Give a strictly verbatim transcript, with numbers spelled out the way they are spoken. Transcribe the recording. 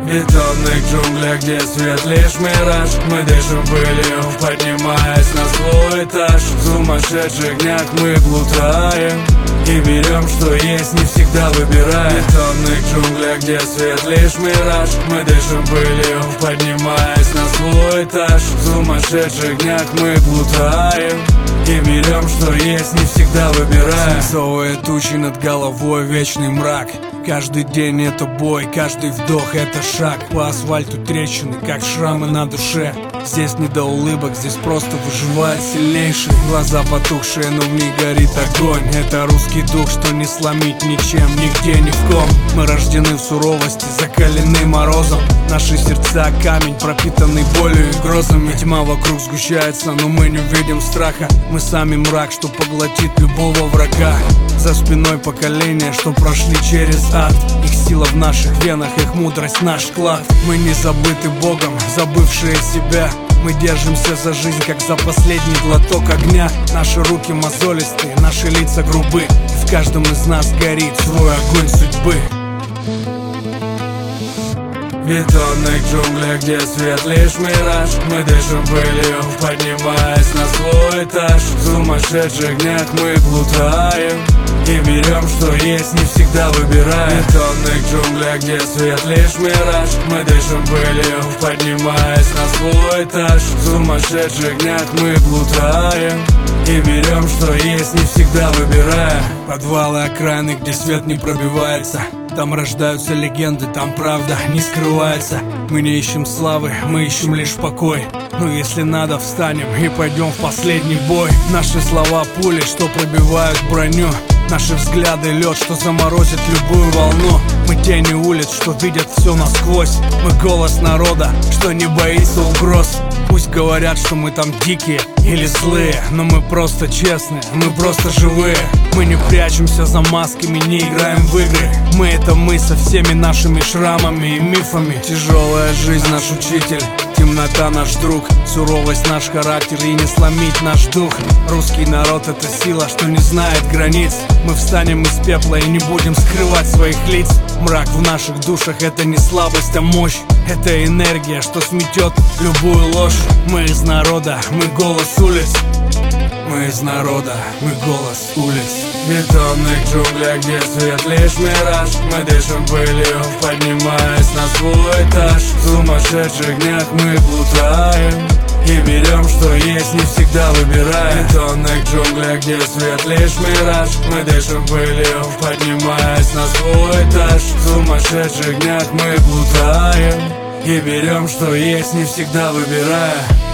В бетонных джунглях, где свет лишь мираж, мы дышим пылью, поднимаясь на свой этаж. В сумасшедших днях мы плутаем и берем, что есть, не всегда выбираем. В бетонных джунглях, где свет лишь мираж, мы дышим пылью, поднимаясь на свой этаж. В сумасшедших днях мы плутаем и берем, что есть, не всегда выбираем. Свинцовые тучи над головой, вечный мрак. Каждый день это бой, каждый вдох это шаг. По асфальту трещины, как шрамы на душе. Здесь не до улыбок, здесь просто выживает сильнейший. Глаза потухшие, но в них горит огонь. Это русский дух, что не сломить ничем, нигде, ни в ком. Мы рождены в суровости, закалены морозом. Наши сердца камень, пропитанный болью и грозами. Тьма вокруг сгущается, но мы не видим страха. Мы сами мрак, что поглотит любого врага. За спиной поколения, что прошли через ад. Их сила в наших венах, их мудрость наш клад. Мы не забыты Богом, забывшие себя. Мы держимся за жизнь, как за последний глоток огня. Наши руки мозолистые, наши лица грубы. И в каждом из нас горит свой огонь судьбы. В бетонных джунглях, где свет лишь мираж, мы дышим пылью, поднимаясь на свой этаж. В сумасшедших днях мы плутаем и берем, что есть, не всегда выбираем. В бетонных джунглях, где свет лишь мираж, мы дышим пылью, поднимаясь на свой этаж. В сумасшедших днях мы плутаем и берем, что есть, не всегда выбираем. Подвалы окраины, где свет не пробивается. Там рождаются легенды, там правда не скрывается. Мы не ищем славы, мы ищем лишь покой. Но если надо, встанем и пойдем в последний бой. Наши слова пули, что пробивают броню. Наши взгляды лед, что заморозит любую волну. Мы тени улиц, что видят все насквозь. Мы голос народа, что не боится угроз. Пусть говорят, что мы там дикие или злые, но мы просто честные, мы просто живые. Мы не прячемся за масками, не играем в игры. Мы это мы со всеми нашими шрамами и мифами. Тяжелая жизнь наш учитель, темнота наш друг, суровость наш характер и не сломить наш дух. Русский народ — это сила, что не знает границ. Мы встанем из пепла и не будем скрывать своих лиц. Мрак в наших душах — это не слабость, а мощь. Это энергия, что сметет любую ложь. Мы из народа, мы голос улиц. Мы из народа, мы голос улиц. В бетонных джунглях, где свет лишь мираж, мы дышим пылью, поднимаясь на свой этаж. В сумасшедших днях мы плутаем и берем, что есть, не всегда выбираем. В бетонных джунглях, где свет лишь мираж, мы дышим пылью, поднимаясь на свой этаж. В сумасшедших днях мы плутаем и берем, что есть, не всегда выбираем.